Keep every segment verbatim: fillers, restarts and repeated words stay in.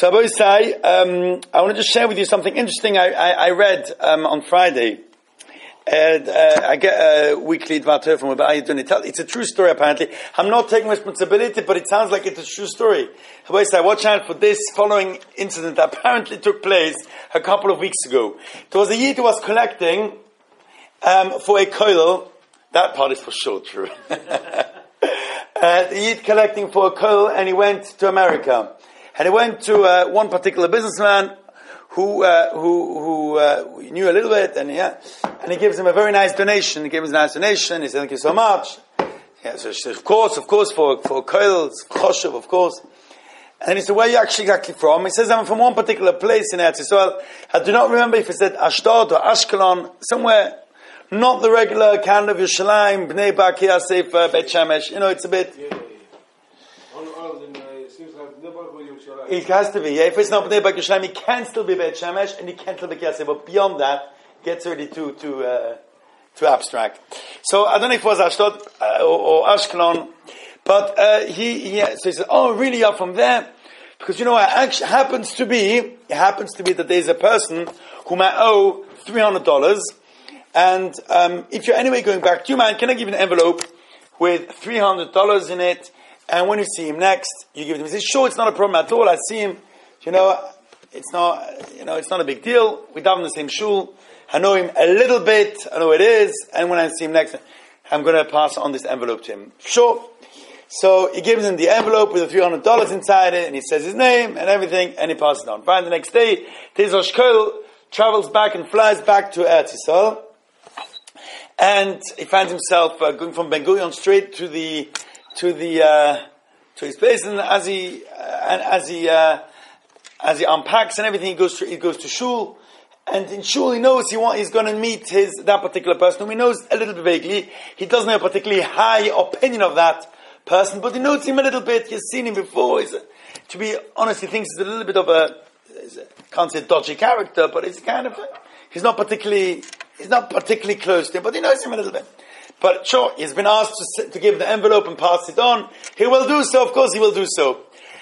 So Abu Isai, um, I want to just share with you something interesting I, I, I read um, on Friday. And, uh, I get a weekly Dvar Torah from Rabbi Ayudun. It's a true story apparently. I'm not taking responsibility, but it sounds like it's a true story. Abu Isai, watch out for this following incident that apparently took place a couple of weeks ago. There was a Yid who was collecting um, for a koil. That part is for sure true. uh, the Yid collecting for a koil, and he went to America. And he went to uh, one particular businessman who uh, who who uh, knew a little bit, and yeah, and he gives him a very nice donation. He gave him a nice donation. He said, "Thank you so much." Yeah, so she said, of course, of course, for for koil, choshev, of course. And he said, "Where are you actually exactly from?" He says, "I'm from one particular place in Eretz Yisrael. I do not remember if he said Ashdod or Ashkelon, somewhere, not the regular kind of Yerushalayim, Bnei Brak, Yasef, Beit Shemesh. You know, it's a bit." Yeah, yeah, yeah. It has to be. Yeah. If it's not Bnei Brak Yerushalayim, it can still be Beit Shemesh, and it can still be Yasef. But beyond that, it gets already too too uh, too abstract. So I don't know if it was Ashdod uh, or, or Ashkelon, but uh, he, he so he said, "Oh, really? You're from there?" Because you know, it actually happens to be it happens to be that there's a person whom I owe three hundred dollars, and um, if you're anyway going back, do you mind? Can I give you an envelope with three hundred dollars in it? And when you see him next, you give it to him. He says, "Sure, it's not a problem at all. I see him. You know, it's not. You know, it's not a big deal. We daven in the same shul. I know him a little bit. I know who it is. And when I see him next, I'm going to pass on this envelope to him." Sure. So he gives him the envelope with the three hundred dollars inside it, and he says his name and everything, and he passes it on. Fine. The next day, Tez Rosh Koil travels back and flies back to Eretz Yisrael, and he finds himself uh, going from Ben Gurion straight to the to the uh, to his place, and as he uh, and as he uh, as he unpacks and everything, he goes to he goes to shul, and in shul he knows he want, he's going to meet his that particular person whom he knows a little bit vaguely. He doesn't have a particularly high opinion of that person, but he knows him a little bit. He's seen him before. He's a, to be honest, he thinks he's a little bit of a, a can't say dodgy character, but he's kind of a, he's not particularly he's not particularly close to him, but he knows him a little bit. But sure, he's been asked to, to give the envelope and pass it on. He will do so. Of course, he will do so.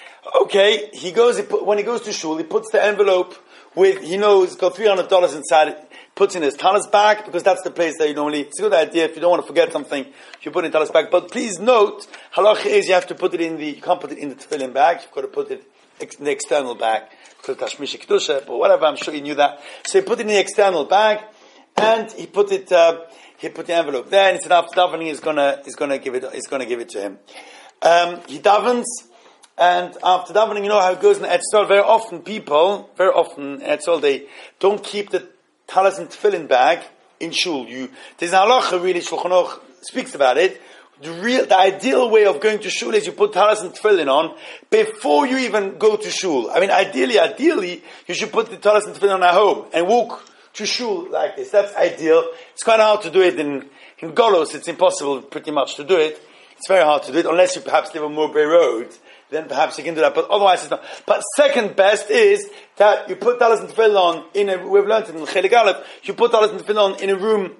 Okay, he goes. He put, when he goes to shul, he puts the envelope with. He knows it's got three hundred dollars inside it. Puts in his talis bag, because that's the place that you normally. It's a good idea if you don't want to forget something. You put it in talis bag. But please note, halacha is you have to put it in the. You can't put it in the tefillin bag. You've got to put it in the external bag because tashmish kedusha or whatever. I'm sure you knew that. So he put it in the external bag, and he put it. Uh, He put the envelope there, and he said after davening he's gonna he's gonna give it he's gonna give it to him. Um, he davens, and after davening, you know how it goes in Eretz Yisrael. Very often, people, very often Eretz Yisrael, they don't keep the talis and tefillin bag in shul. You there's an halacha really Shulchan Aruch speaks about it. The real, the ideal way of going to shul is you put talis and tefillin on before you even go to shul. I mean, ideally, ideally, you should put the talis and tefillin on at home and walk to shul like this. That's ideal. It's quite hard to do it in, in Golos. It's impossible pretty much to do it. It's very hard to do it unless you perhaps live on Mowbray Road. Then perhaps you can do that. But otherwise it's not. But second best is that you put talis and tefillin on in a, we've learned it in Chelik Aleph, you put talis and tefillin on in a room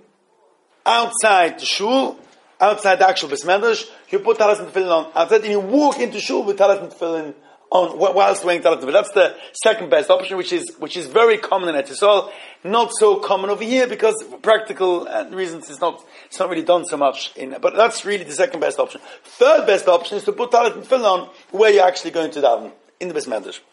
outside the shul, outside the actual Beis Medrash. You put talis and tefillin on outside, and you walk into shul with talis and tefillin on whilst wearing talis and tefillin. That's the second best option, which is which is very common in Eretz Yisrael. Not so common over here because for practical reasons it's not it's not really done so much in. But that's really the second best option. Third best option is to put talis and tefillin on where you're actually going to daven in the Beis Medrash.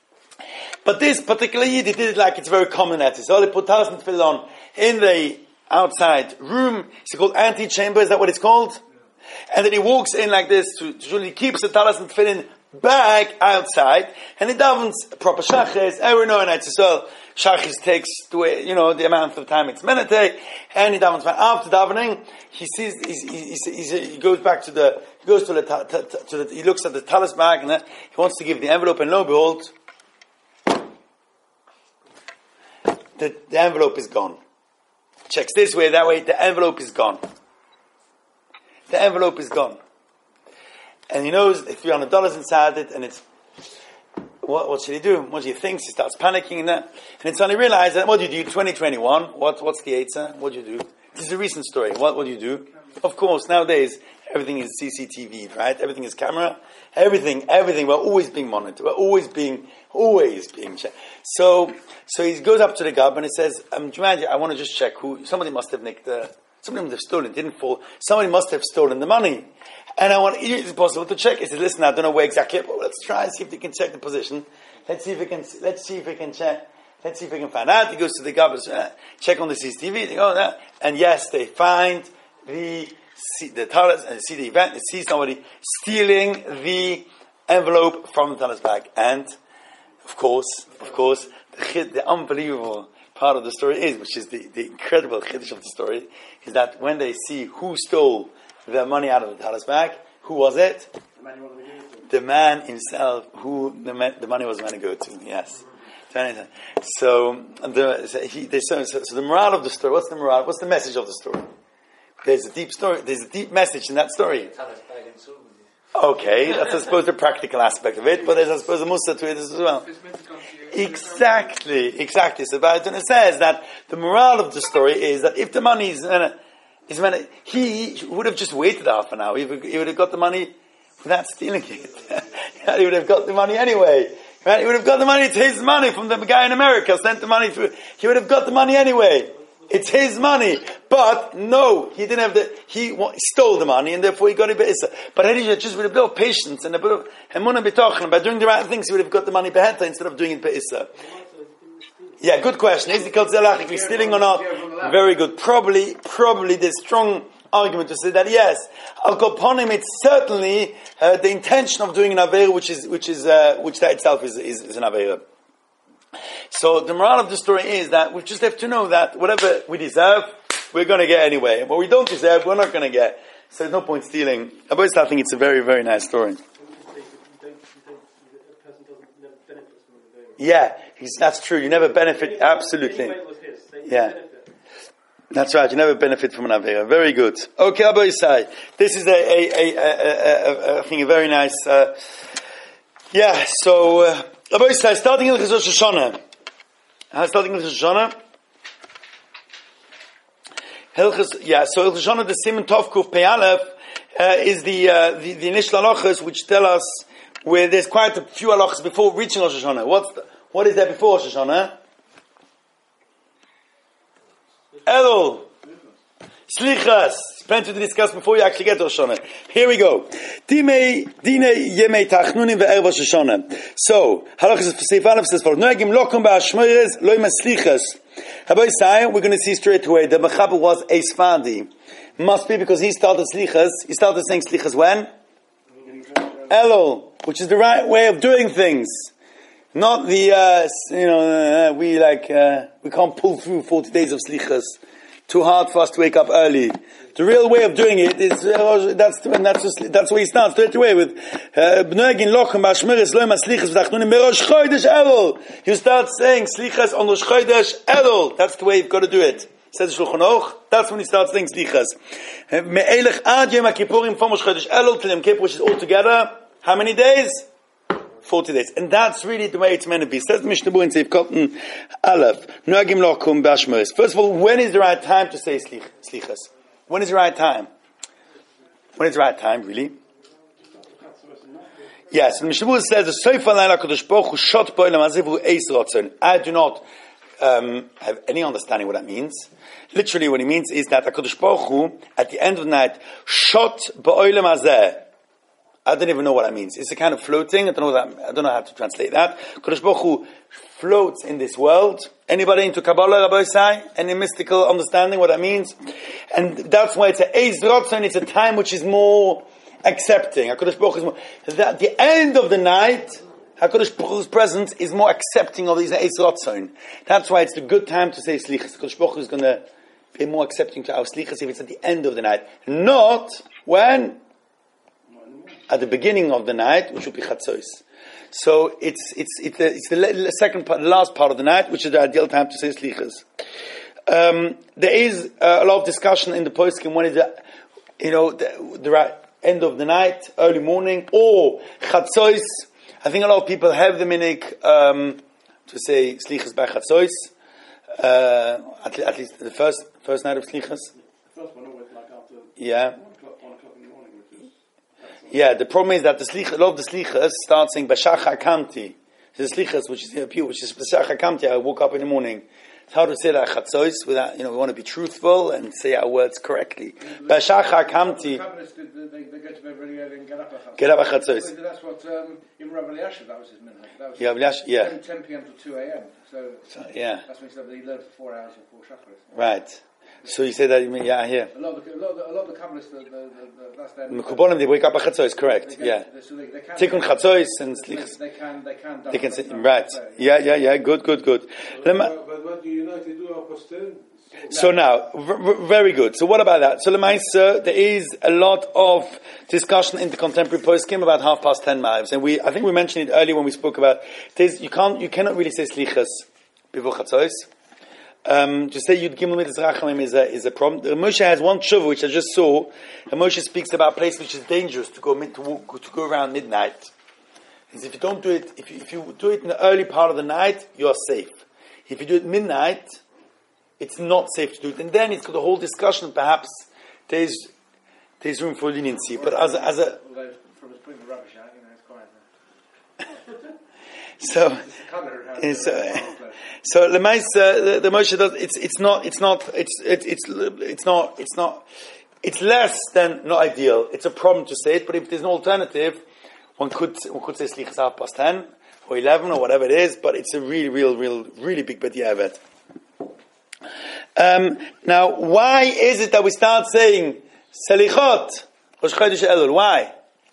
But this particular Yid, he did it like it's very common in Eretz Yisrael. He put talis and tefillin on in the outside room. It's called antechamber. Is that what it's called? And then he walks in like this to, to he keeps the talis and tefillin bag outside, and he davens proper shachris. Every now and then, so shachris takes the way, you know, the amount of time it's meant to take, and he davens. After davening, he sees, he's, he's, he's, he goes back to the, he goes to the, to the, he looks at the talis bag, and he wants to give the envelope, and lo and behold, the, the envelope is gone. Checks this way, that way, the envelope is gone. The envelope is gone. And he knows three hundred dollars inside it, and it's, what, what should he do? What do you think? He starts panicking and that. And then suddenly realizes that, what do you do? twenty twenty-one, what, what's the answer? What do you do? This is a recent story. What, what do you do? Of course, nowadays, everything is C C T V, right? Everything is camera. Everything, everything. We're always being monitored. We're always being, always being checked. So, so he goes up to the Gab and he says, um, do you mind, I want to just check who, somebody must have nicked the, somebody must have stolen, didn't fall, somebody must have stolen the money. And I want, is it possible to check? He says, listen, I don't know where exactly, but let's try and see if they can check the position. Let's see if we can, let's see if we can check, let's see if we can find out. He goes to the Gab, uh, check on the C C T V, they go, uh, and yes, they find the, see the talis and see the event, they see somebody stealing the envelope from the talis bag. And, of course, of course, the, the unbelievable part of the story is, which is the, the incredible chiddush of the story, is that when they see who stole the money out of the talis bag, who was it? The man, the man himself, who the, man, the money was meant to go to, yes. So, the, so, he, they, so, so the morale of the story, what's the morale, what's the message of the story? There's a deep story. There's a deep message in that story. Okay, that's I suppose the practical aspect of it, but there's I suppose a musa to it as well. Exactly, exactly. So Baradun says that the morale of the story is that if the money is, uh, is meant, he would have just waited half an hour. He would, he would have got the money without stealing it. He would have got the money anyway. Right? He would have got the money. It's his money from the guy in America. Sent the money through. He would have got the money anyway. It's his money, but no, he didn't have the. He stole the money, and therefore he got a bit. But he just with a bit of patience and a bit of emunah b'tochen, by doing the right things, he would have got the money beheta instead of doing it be'issa. Yeah, good question. Is it called zelachically stealing or not? Very good. Probably, probably there's strong argument to say that yes, al koponim, it's certainly uh, the intention of doing an aveira, which is which is uh, which that itself is is, is an aveira. So the moral of the story is that we just have to know that whatever we deserve, we're going to get anyway. And what we don't deserve, we're not going to get. So there's no point stealing. I always think it's a very, very nice story. Yeah, that's true. You never benefit, absolutely. Yeah. That's right, you never benefit from an Avera. Very good. Okay, Abba Yisai. This is a, a, a, a, a, I think a very nice, uh, yeah, so, uh, Abba Yisai, starting in the Rosh Hashanah. Uh, starting in the Rosh Hashanah. Hilchas, yeah, so Rosh Hashanah, the Simon Tov Kuf Pei Aleph, uh, is the, uh, the, the initial halachas which tell us where there's quite a few halachas before reaching Rosh Hashanah. What's the, what is there before Rosh Hashanah? Elul. Slichas. Plenty to discuss before you actually get to Rosh Hashanah. Here we go. Dine yemei tachnunim ve'erev Rosh Hashanah. So, halachas Seif Aleph says for Noegim lokum ba'ashmoires loim slichas. Haboy Sai, we're going to see straight away the Mechaber was a Sfadi. Must be because he started slichas. He started saying slichas when? Elul, which is the right way of doing things. Not the, uh, you know, uh, we like, uh, we can't pull through forty days of slichas. Too hard for us to wake up early. The real way of doing it is, uh, that's, that's just, that's where he starts straight away with, B'noegin lochem ba'ashmeres loim slichas v'tachnunim berosh chodesh Elul. You start saying slichas on Rosh Chodesh Elul. That's the way you've got to do it. Says the Shulchan Aruch. That's when he starts saying slichas. Me'elech ad yom HaKippurim from Rosh Chodesh Elul till Yom Kippur, which is all together, how many days? forty days. And that's really the way it's meant to be. Says the Mishnah Berurah in Seif Cotton Aleph. Noagim lokum b'ashmeres. First of all, when is the right time to say slich, slichas? When is the right time? When is the right time, really? Yes, the Mishnah Berurah says, the Seif Alayla Kodesh Baruch Hu shot bo'elam azivu eis rotzen. I do not um, have any understanding what that means. Literally what it means is that HaKadosh Baruch Hu, at the end of the night, shot bo'elam azeh. I don't even know what that means. It's a kind of floating. I don't know that. I don't know how to translate that. Kodesh Baruch Hu floats in this world. Anybody into Kabbalah, Rabbi Yisai? Any mystical understanding what that means? And that's why it's a Eis Rotzen. It's a time which is more accepting. HaKadosh Baruch Hu is more. At the end of the night, HaKadosh Baruch Hu's presence is more accepting of these Eis Rotzen. That's why it's a good time to say Slichas. HaKadosh Baruch Hu is going to be more accepting to our Slichas if it's at the end of the night, not when. At the beginning of the night, which will be Chatzos. So it's it's it's the, it's the second part, the last part of the night, which is the ideal time to say Slichas. Um, there is uh, a lot of discussion in the poskim when is the, you know, the, the right end of the night, early morning, or Chatzos. I think a lot of people have the minik um, to say Slichas by Chatzos. Uh, at, at least the first first night of Slichas. The first one always like after. Yeah. One o'clock, one o'clock in the morning. Yeah, the problem is that the slichas, a lot of the slichas start saying B'shachar kamti. The slichas, which is here, which is B'shachar kamti. I woke up in the morning. It's hard to say that chatzos without, you know, we want to be truthful and say our words correctly. B'shachar kamti. They go to bed really early and get up at Get up at chatzos. That's what um, in Rabbi Eliashib, that was his minhag. That was yeah, Eliash, yeah. ten, ten p.m. to two a.m. So, so yeah, that's when he said that he learned for four hours before Shacharis. Right. So you say that, you mean, yeah, here. A lot of the, a lot of the, a lot of the Kabbalists, the, the, the, the, that's their... Mekubalim, they wake up at chatzos, correct, they yeah. They, so they, they can, Tikkun chatzos and slichas. They can, they can... They can say, right. Yeah, yeah, yeah, good, good, good. But, but, but what do you know to do apostle? So now, v- v- very good. So what about that? So Lemaisa, there is a lot of discussion in the contemporary poskim about half past ten miles, and we, I think we mentioned it earlier when we spoke about, there's, you can't, you cannot really say slichas before chatzos. Um, to say Yud Gimel Midas Rachamim is a, is a problem. The Moshe has one tshuva which I just saw, and Moshe speaks about a place which is dangerous to go mid, to, walk, to go around midnight. Because if you don't do it, if you, if you do it in the early part of the night, you are safe. If you do it midnight, it's not safe to do it. And then it's got a whole discussion, perhaps there's, there's room for leniency. But as a, as a, From his point of rubbish out, you know, it's quiet. so, it's, uh, so the Lemais, uh, the, the Moshe does. It's it's not it's not it's it, it's it's not it's not it's less than not ideal. It's a problem to say it, but if there's an alternative, one could one could say slichas half past ten or eleven or whatever it is. But it's a really real real really big b'di'ah of it. Um, now, why is it that we start saying selichot Rosh Chodesh Elul? Why?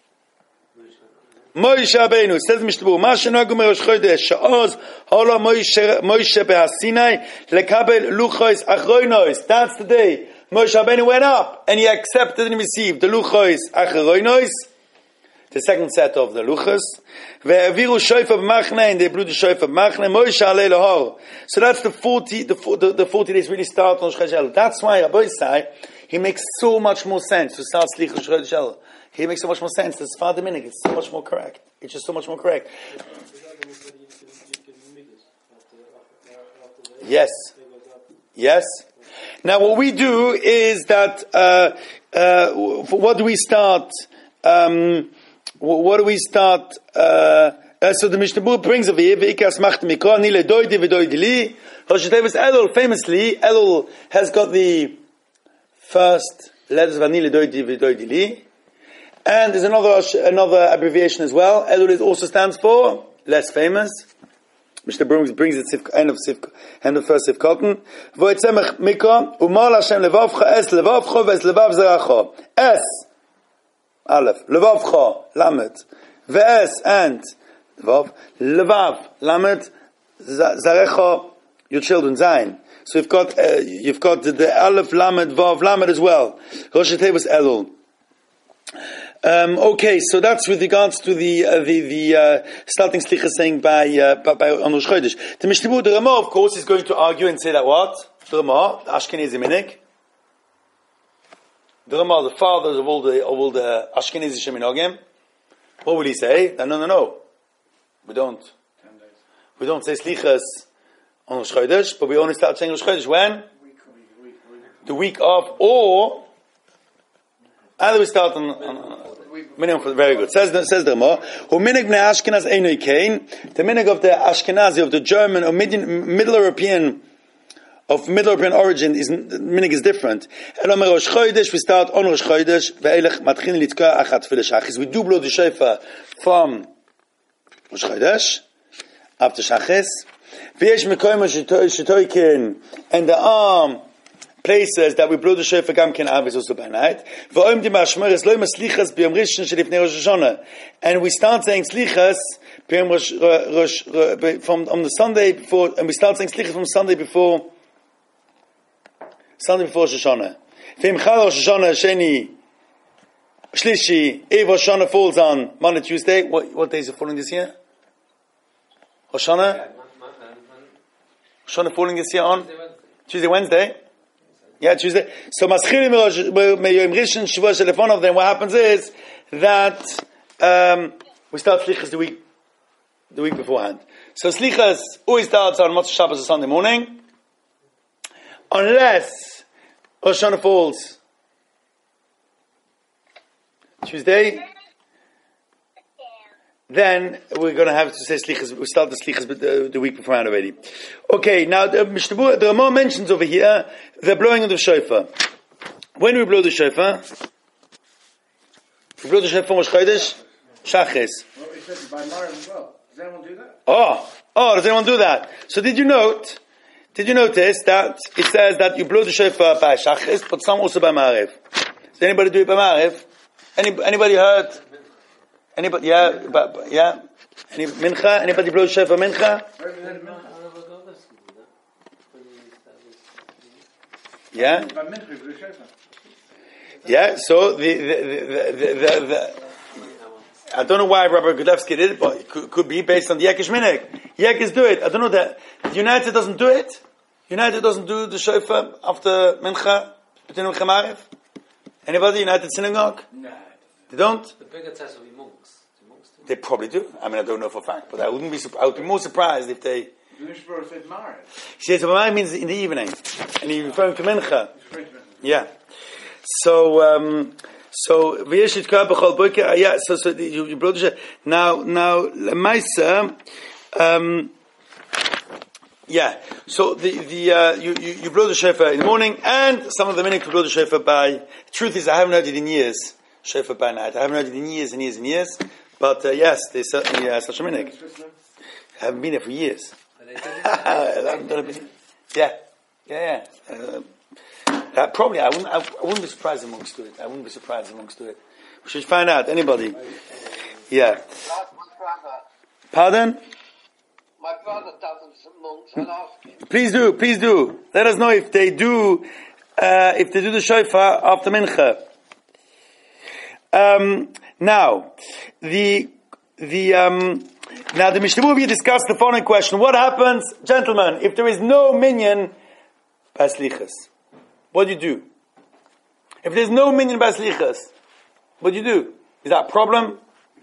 Moshe Rabbeinu says Mishtabur, "Ma shenagu meRosh Chodesh she'oz hola Moshe Moshe beHasinai lekabel luchos achronos." That's the day Moshe Rabbeinu went up and he accepted and received the luchos achronos, the second set of the luchos. Ve'aviru shofar b'machne, and they blew the shofar b'machne. Moshe alei lahor. So that's the forty. The, the, the forty days really start on Rosh Chodesh Elul. That's why Rabbi Isai, he makes so much more sense to start Slichas Rosh Chodesh Elul. He makes so much more sense. This Father Minig, it's so much more correct. It's just so much more correct. Yes. Yes. Now what we do is that, uh, uh, what do we start, um, what do we start, uh, uh, so the Mishnah Berurah brings over here, V'ikas macht mikra, nile doidi v'doidi li. Rosh Hashanah Elul, famously, Elul has got the first letters of nile doidi v'doidi li. And there's another another abbreviation as well. Elul is also stands for less famous. Mishnah Berurah brings it sif, end of sif, end of first sifkoten. Voitzemach mikra umal Hashem levavcha es levavcha ves levav zeracha es aleph levavcha lamet ve'es and levav levav lamet zarecha your children zayin. So you've got uh, you've got the, the aleph lamet vav lamet as well. Rosh Hashanah Elul. Um, okay, so that's with regards to the uh, the the uh, starting slicha saying by uh, by, by on Rosh Chodesh. The Mishnah Berurah, the Ramah, of course, is going to argue and say that what the Ramah, the Ashkenazi minig, the Ramah, the fathers of all the of all the Ashkenazi sheminogim. What will he say? No, no, no, no. We don't. We don't say slichas on Rosh Chodesh, but we only start saying Rosh Chodesh when the week of, or either we start on. on, on minimum for very good. Says the says the Ramah, who minig bnei Ashkenaz einoi kain. The minig of the Ashkenazi of the German or Mid- Middle European of Middle European origin is minig is different. Elom Rosh Chodesh we start on Rosh Chodesh ve'elech matchin litka achat tefillah shachis. We do blow the shofar from Rosh Chodesh after shachis. V'yesh mekoyim shetoikin, and the arm places that we blow the shofar gam ken avis also by night. V'oim di mashmeres loim slichas b'yom rishon shelifnei Rosh Hashanah, and we start saying slichas b'yom Rosh Rosh from on the Sunday before, and we start saying slichas from Sunday before Sunday before Rosh Hashanah. V'im chal Rosh Hashanah sheni shlishi, if Rosh Hashanah falls on Monday, Tuesday, what what days are falling this year? Rosh Hashanah, Rosh Hashanah falling this year on Tuesday, Wednesday. Yeah, Tuesday. So Maschilim Meyom Rishon Shavua Shelefon of them. What happens is that um, we start Slichas the week the week beforehand. So Slichas always starts on Motzei Shabbos or Sunday morning, unless Rosh Hashanah falls Tuesday. then we're going to have to say slichas. We start the slichas the, the week beforehand already. Okay, now the Mishnah, the Ramah mentions over here the blowing of the shofar. When we blow the shofar, we blow the shofar Rosh Chodesh Shachris. Well, it says by Marav as well. Does anyone do that? Oh, oh, does anyone do that? So did you note? Did you notice that it says that you blow the shofar by Shachris, but some also by Marav? Does anybody do it by Marav? Any, anybody heard? Anybody? Yeah, but, yeah. Any mincha? Anybody blow the shofar mincha? Yeah. Yeah. So the the the the, the, the I don't know why Rabbi Gudevsky did it, but it could, could be based on the Yekish Minik. Yekis do it. I don't know that United doesn't do it. United doesn't do the shofar after mincha between mincha Mariv. Anybody United synagogue? No. They don't. The bigger test will be monks. Do monks do? They probably do. I mean, I don't know for a fact, but I wouldn't be. I would be more surprised if they. The Mishpur said Mariv. She says Mariv means in the evening, and he's referring to mincha. Yeah. So. Um, So v'yeshit kah b'chol boker. Yeah. So so the, you, you blow the shofar. Now now lemaisa. Um, yeah. So the the uh, you, you you blow the shofar in the morning, and some of the minhag to blow the shofar by. The truth is, I haven't heard it in years. Shofar by night. I haven't heard it in years and years and years. But uh, yes, there's certainly uh, such a minhag. I haven't been there for years. I haven't done it. Yeah. Yeah. Yeah. Uh, Uh, probably, I wouldn't. I, I wouldn't be surprised if monks do it. I wouldn't be surprised if monks do it. We should find out. Anybody? Yeah. Pardon? My brother doesn't. Some monks. I'll ask him. Please do. Please do. Let us know if they do. Uh, if they do the shofar after mincha. Um, now, the the um, now the Mishnah will discussed the following question: what happens, gentlemen, if there is no minyan baslichas? What do you do? If there's no minyan baslichas, what do you do? Is that a problem?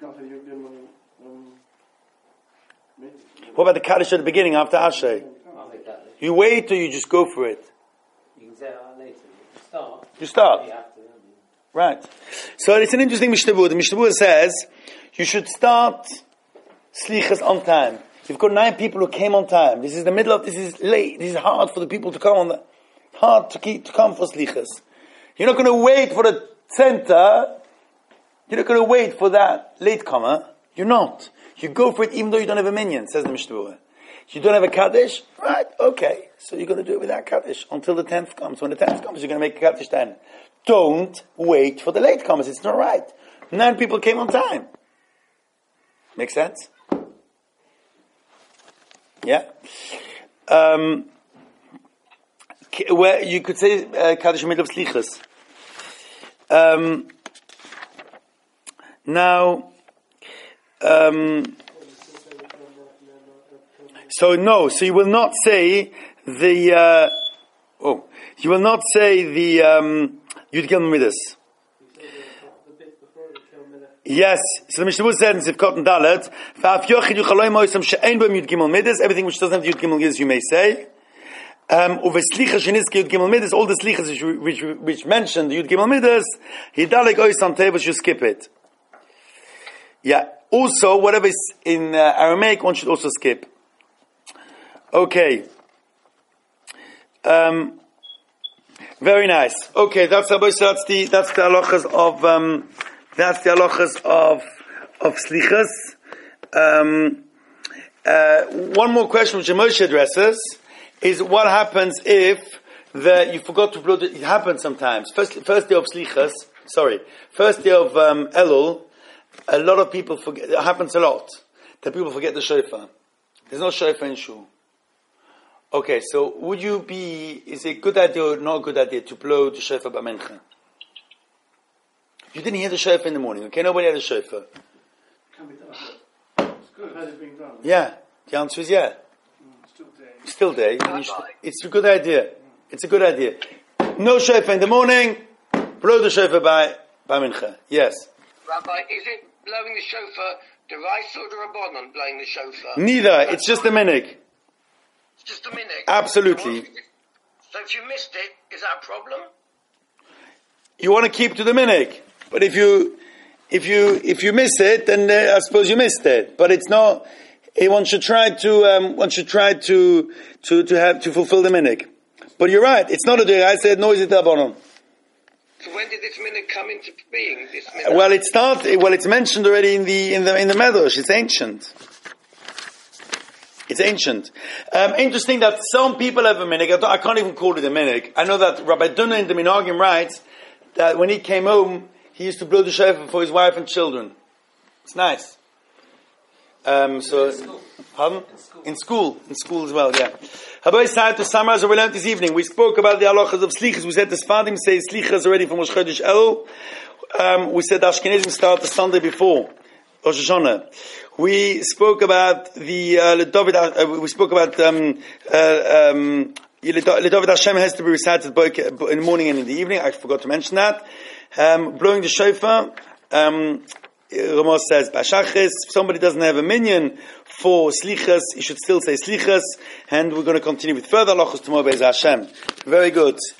What about the kaddish at the beginning after Ashay? You wait or you just go for it? You can say that later. You start. You start. You have to, right. So it's an interesting Mishnah Berurah. The Mishnah Berurah says you should start slichas on time. You've got nine people who came on time. This is the middle of, this is late. This is hard for the people to come on the, hard to keep, to come for slichas. You're not going to wait for the center. You're not going to wait for that latecomer. You're not. You go for it even though you don't have a minyan, says the Mishnah Berurah. You don't have a kaddish? Right, okay. So you're going to do it without kaddish until the tenth comes. When the tenth comes, you're going to make a kaddish then. Don't wait for the latecomers. It's not right. Nine people came on time. Make sense? Yeah. Um, where you could say uh, kaddish in the middle of slichas. Um, now, um, so no, so you will not say the, uh, oh, you will not say the, um, Yud Gimel Midas. Yes, so the Mishnah Berurah said in Sivkot and Dalet, V'af yochid yuchaloi moisam she'ein b'm Yud Gimel Midas, everything which doesn't have Yud Gimel Midas you may say. Um, Uveslicha sheniske Yud Gimel Midas, all the slichas which, which, which mentioned Yud Gimel Midas, hidalek oisam tevus, you skip it. Yeah, also, whatever is in uh, Aramaic, one should also skip. Okay. Um, very nice. Okay, that's the that's the that's the halachas of um, that's the halachas of of slichas. Um, uh, one more question which Moshe addresses is what happens if the you forgot to blow the, it happens sometimes. First first day of slichas, sorry, first day of um, Elul, a lot of people forget. It happens a lot that people forget the shofar. There's no shofar in shul. Okay, so would you be, is it a good idea or not a good idea to blow the shofar by mincha? You didn't hear the shofar in the morning, okay? Nobody had a shofar. Can be done. It's good. Has it been done? Yeah, the answer is yeah. Mm, still there. Still there. You should, it's a good idea. It's a good idea. No shofar in the morning, blow the shofar by, by mincha. Yes. Rabbi, is it blowing the shofar, the rice or the rabbanon blowing the shofar? Neither, it's just a minhag. Just a minute. Absolutely. So if you missed it, is that a problem? You want to keep to the minhag, but if you, if you if you miss it, then uh, I suppose you missed it. But it's not. Uh, one should try to um, one should try to to to have to fulfill the minhag. But you're right. It's not a day. I said no. Is it abonon? So when did this minhag come into being? This minhag? Well, it's not. Well, it's mentioned already in the in the in the Medrash. It's ancient. It's ancient. Um, interesting that some people have a minhag. I can't even call it a minhag. I know that Rabbi Dunna in the Minhagim writes that when he came home, he used to blow the shofar for his wife and children. It's nice. Um, so, in school. pardon? In school. In school, in school as well. Yeah. Habay decided to summarize what we learned this evening. We spoke about the halachas of slichas. We said the Sfadim say slichas already from Rosh Chodesh Elul. Um, we said Ashkenazim start the Sunday before Rosh Hashanah. We spoke about the uh, David. Uh, we spoke about um, uh, um, David Hashem has to be recited both in the morning and in the evening. I forgot to mention that. Um, blowing the shofar. Um, Ramos says, Bashachis, if somebody doesn't have a minyan for slichas, he should still say slichas, and we're going to continue with further halachos tomorrow, Be'ez Hashem. Very good.